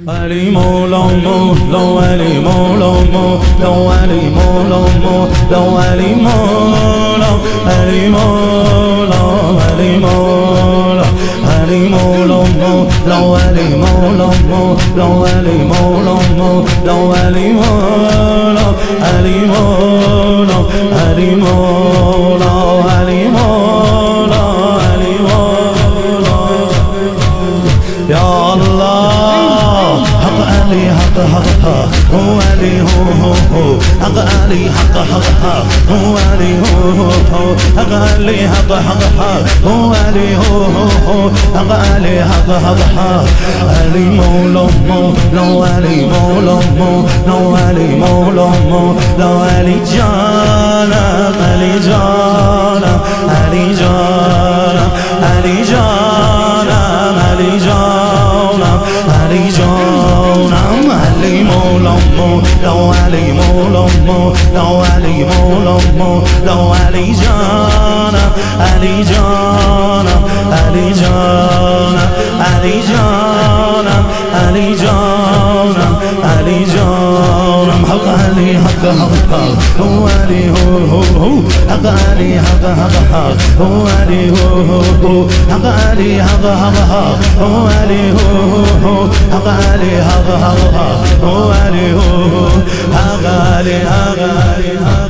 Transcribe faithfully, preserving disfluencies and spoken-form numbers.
علی مولا مولا علی مولا مولا علی مولا مولا علی مولا علی مولا علی مولا علی مولا مولا علی مولا مولا علی مولا مولا علی مولا علی مولا علی مولا علی مولا علی مولا یا الله حق علی حق حق هو علی هو هو حق علی حق حق هو علی هو هو حق علی حق حق هو علی هو هو حق علی حق حق علی مولا مولا علی مولا مولا علی مولا مولا علی جانم علی جانم علی جانم علی جانم علی جانم علی جانم علی مولا مولا علی مولا مولا علی مولا مولا علی جانم علی جانم علی جانم علی جانم علی جانم علی جانم حق علی حق حق هو علی هو هو حق علی حق حق هو علی هو هو حق علی حق حق هو علی هو هو حق علی حق حق هو علی هو حق علی حق علی